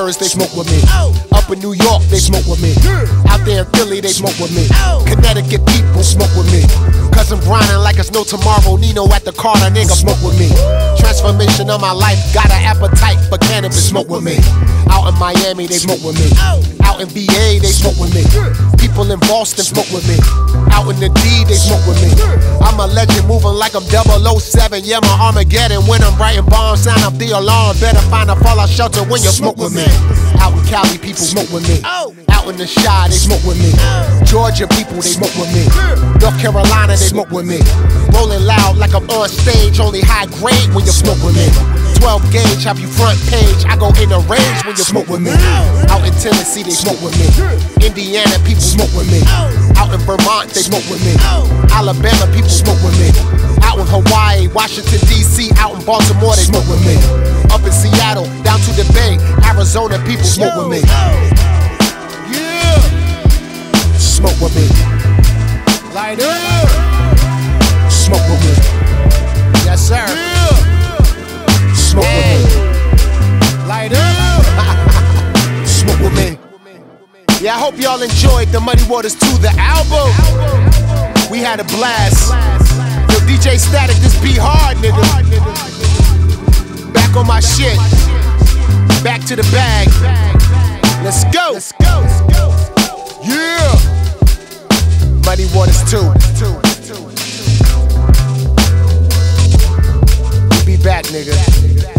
Jersey, they smoke with me. Up in New York, they smoke with me. Out there in Philly, they smoke with me. Connecticut people smoke with me. Cause I'm grinding like it's no tomorrow. Nino at the Carter, nigga, smoke with me. Transformation of my life, got an appetite for cannabis, smoke with me. Out in Miami, they smoke with me. Out in VA, they smoke with me. People in Boston smoke with me. Out in the D, they smoke with me. I'm a legend, moving like I'm 007. Yeah, my Armageddon. When I'm writing bombs, sound up the alarm. Better find a fallout shelter when you smoke with me. Out in Cali, people smoke with me. Out in the Chi, they smoke with me. Georgia people, they smoke with me. North Carolina, they smoke with me. Rolling loud like I'm on stage, only high grade when you smoke with me. 12 gauge, have you front page. I go in the range when you smoke with me. Out in Tennessee, they smoke with me. Indiana, people smoke with me. Out in Vermont, they smoke with me. Alabama, people smoke with me. Out in Hawaii, Washington, D.C., out in Baltimore, they smoke with me. Up in Seattle, down to the Bay, Arizona, people smoke with me. Yeah, smoke with me. Light up. Smoke with me. Yes, sir. Smoke with me. Light up. Smoke with me. Yeah, I hope y'all enjoyed the Muddy Waters 2, the album. We had a blast. Yo, DJ Static, this be hard, nigga. Back on my shit. Back to the bag. Let's go. Yeah. Muddy Waters 2. We be back, nigga.